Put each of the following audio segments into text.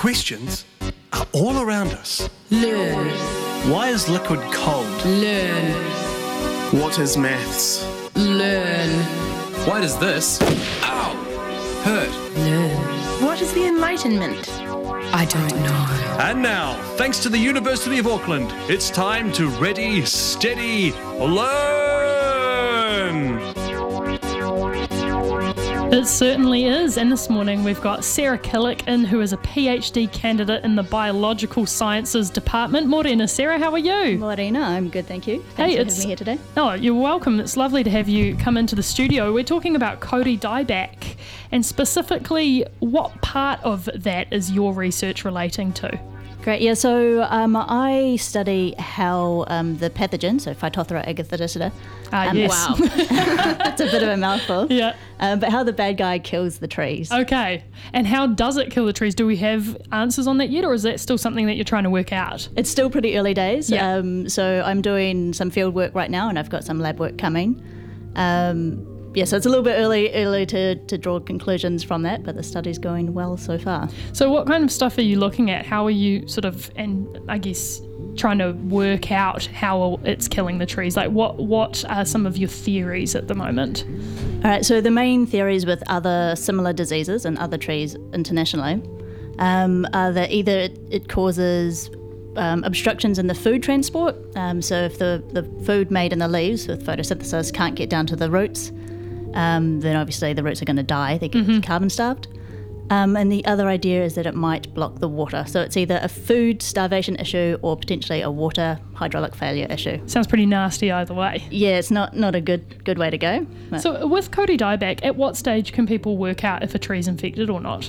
Questions are all around us. Learn. Why is liquid cold? Learn. What is maths? Learn. Why does this, ow, hurt? Learn. What is the Enlightenment? I don't know. And now, thanks to the University of Auckland, it's time to ready, steady, learn! It certainly is, and this morning we've got Sarah Killick in, who is a PhD candidate in the Biological Sciences Department. Morena, Sarah, how are you? Morena, I'm good, thank you. Thanks for having me here today. Oh, you're welcome. It's lovely to have you come into the studio. We're talking about Kodi dieback, and specifically, what part of that is your research relating to? Great, yeah, so I study how the pathogen, so Phytophthora agathoticida, Yes. Wow, that's a bit of a mouthful. Yeah. But how the bad guy kills the trees. Okay. And how does it kill the trees? Do we have answers on that yet, or is that still something that you're trying to work out? It's still pretty early days. Yeah. So I'm doing some field work right now, and I've got some lab work coming. So it's a little bit early to draw conclusions from that, but the study's going well so far. So what kind of stuff are you looking at? How are you sort of, and I guess, trying to work out how it's killing the trees? Like what are some of your theories at the moment? All right, so the main theories with other similar diseases and other trees internationally are that either it causes obstructions in the food transport. So if the food made in the leaves with photosynthesis can't get down to the roots, then obviously the roots are going to die. They get carbon starved. And the other idea is that it might block the water. So it's either a food starvation issue or potentially a water hydraulic failure issue. Sounds pretty nasty either way. Yeah, it's not a good way to go. But So with Kodi dieback, at what stage can people work out if a tree's infected or not?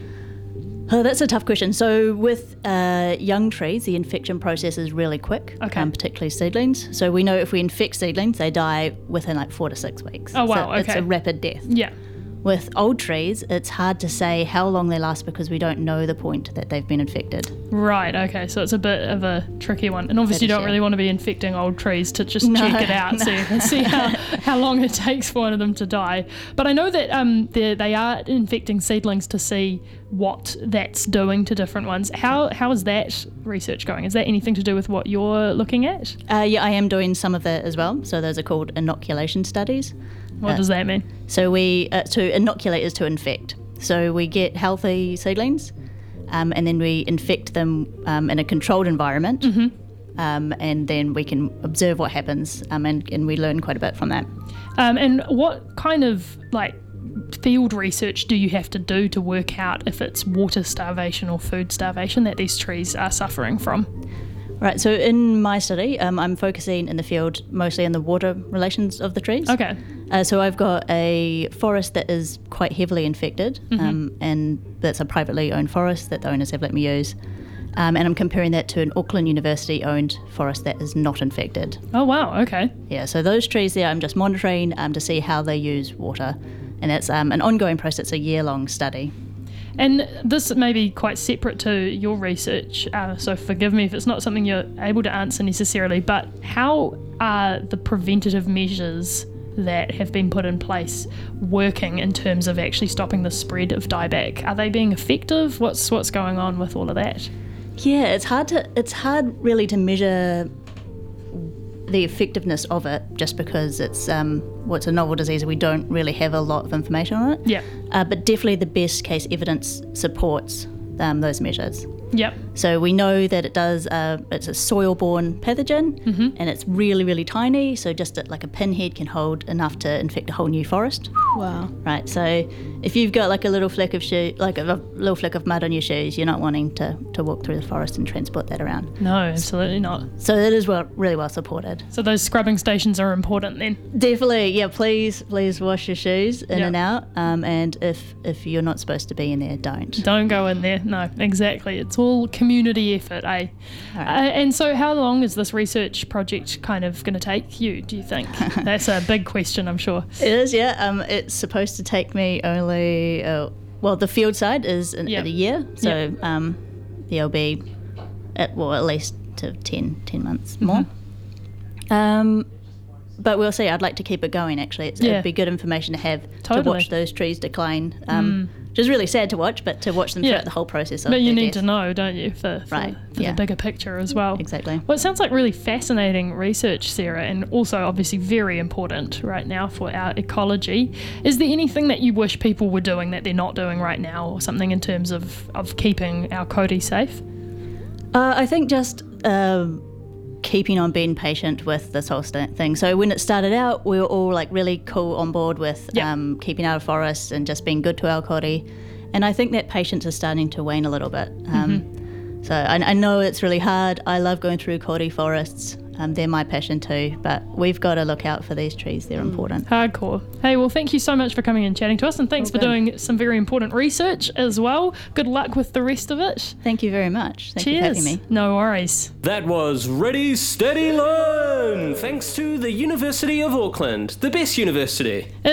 Oh, that's a tough question. So with young trees, the infection process is really quick, Okay. Particularly seedlings. So we know if we infect seedlings, they die within like 4 to 6 weeks. Oh, wow, So it's okay. a rapid death. Yeah. With old trees, it's hard to say how long they last because we don't know the point that they've been infected. Right, okay, so it's a bit of a tricky one. And obviously you It is, don't really want to be infecting old trees to just No, check it out so you can see how long it takes for one of them to die. But I know that they are infecting seedlings to see what that's doing to different ones. How is that research going? Is that anything to do with what you're looking at? Yeah, I am doing some of that as well. So those are called inoculation studies. What does that mean? So to inoculate is to infect. So we get healthy seedlings, and then we infect them in a controlled environment, and then we can observe what happens, and we learn quite a bit from that. And what kind of field research do you have to do to work out if it's water starvation or food starvation that these trees are suffering from? Right, so in my study, I'm focusing in the field mostly on the water relations of the trees. Okay. So I've got a forest that is quite heavily infected, and that's a privately owned forest that the owners have let me use. And I'm comparing that to an Auckland University-owned forest that is not infected. Oh, wow, okay. Yeah, so those trees there, I'm just monitoring to see how they use water. And it's an ongoing process, it's a year-long study. And this may be quite separate to your research, so forgive me if it's not something you're able to answer necessarily, but how are the preventative measures that have been put in place working in terms of actually stopping the spread of dieback? Are they being effective? What's going on with all of that? Yeah, it's hard really to measure the effectiveness of it just because it's a novel disease and we don't really have a lot of information on it. Yeah. But definitely the best case evidence supports those measures. Yep. So we know that it does, it's a soil-borne pathogen, and it's really, really tiny, so just like a pinhead can hold enough to infect a whole new forest. Wow. Right, so if you've got like a little fleck of mud on your shoes, you're not wanting to walk through the forest and transport that around. No, absolutely not. So it is really well supported. So those scrubbing stations are important then? Definitely, yeah, please wash your shoes in Yep. and out, and if you're not supposed to be in there, don't. Don't go in there. No, exactly. It's all community effort, eh? All right. And so how long is this research project kind of going to take you, do you think? That's a big question, I'm sure. It is, yeah. It's supposed to take me only, the field side is at a year, so there'll be at least to 10 months more. But we'll see. I'd like to keep it going, actually. It'd be good information to have to Totally. watch those trees decline which is really sad to watch, but to watch them Yeah. throughout the whole process of But you their need death. to know, don't you, for Right, the yeah. bigger picture as well. Exactly. Well, it sounds like really fascinating research, Sarah, and also obviously very important right now for our ecology. Is there anything that you wish people were doing that they're not doing right now, or something in terms of keeping our Kodi safe? I think just keeping on being patient with this whole thing. So when it started out, we were all like really cool on board with Yeah. keeping out of forests and just being good to our kori. And I think that patience is starting to wane a little bit. So I know it's really hard. I love going through kori forests. They're my passion too, but we've got to look out for these trees. They're important. Hardcore. Hey, well, thank you so much for coming and chatting to us, and thanks for doing some very important research as well. Good luck with the rest of it. Thank you very much. Thank you for having me. No worries. That was Ready, Steady, Learn! Thanks to the University of Auckland, the best university.